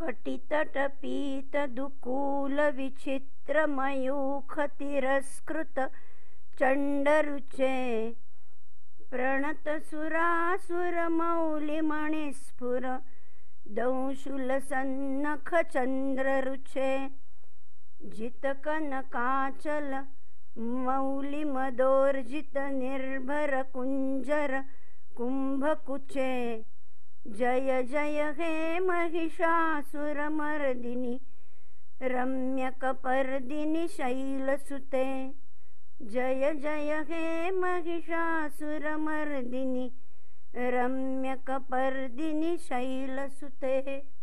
कटितटपीतदुकूलविचित्रमयूखतिरस्कृत चण्डरुचे प्रणतसुरासुरमौलिमणिस्फुर दंशूलसन्नखचन्द्ररुचे जितकनकाचल मौलिमदोर्जितनिर्भरकुञ्जर कुम्भकुचे जय जय हे महिषासुरमर्दिनि रम्यकपर्दिनि शैलसुते जय जय हे महिषासुरमर्दिनि रम्यकपर्दिनि शैलसुते।